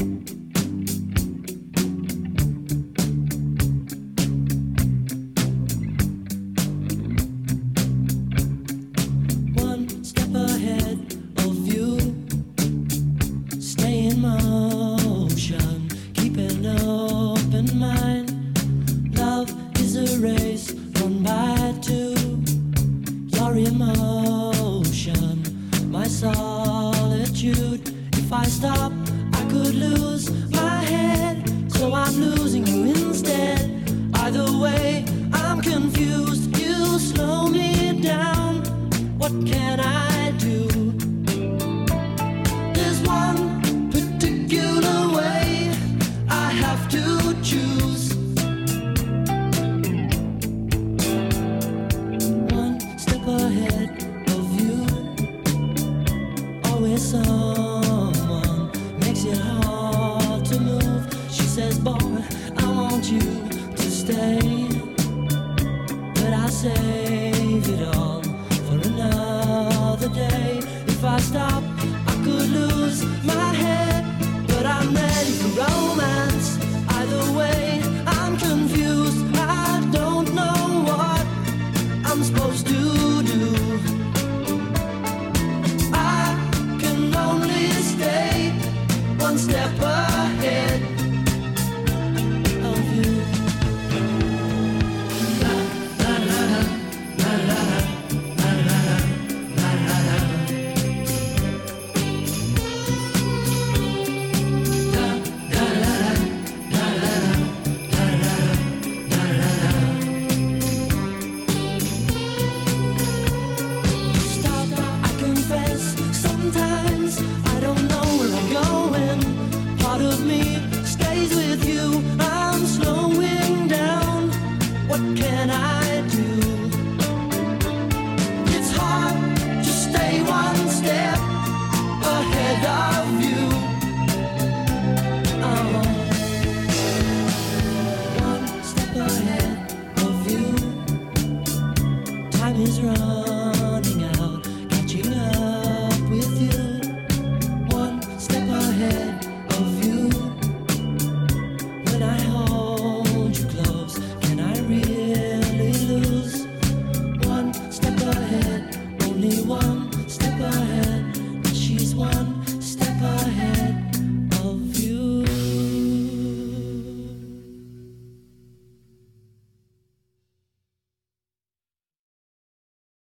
One step ahead of you, stay in motion, keep an open mind. Love is a race run by two. Your emotion, my solitude. If I stop, I could lose my head, so I'm losing you instead. Either way, I'm confused. You slow me down. What can I do? There's one particular way I have to choose. One step ahead of you. Always someone makes it hard to move. She says, boy, I want you to stay, but I save it all for another day. If I stop, I could lose my head, but I'm ready for romance. Either way, I'm confused. I don't know what I'm supposed to do. I can only stay one step ahead of you. Stop, I confess, sometimes I don't know where I'm going. Part of me stays with you, I'm slowing down. What can I do? It's hard to stay one step ahead of you. One step ahead of you. Time is running out, catching up with you. One step ahead of you. When I hold you close, can I really lose? One step ahead, only one step ahead.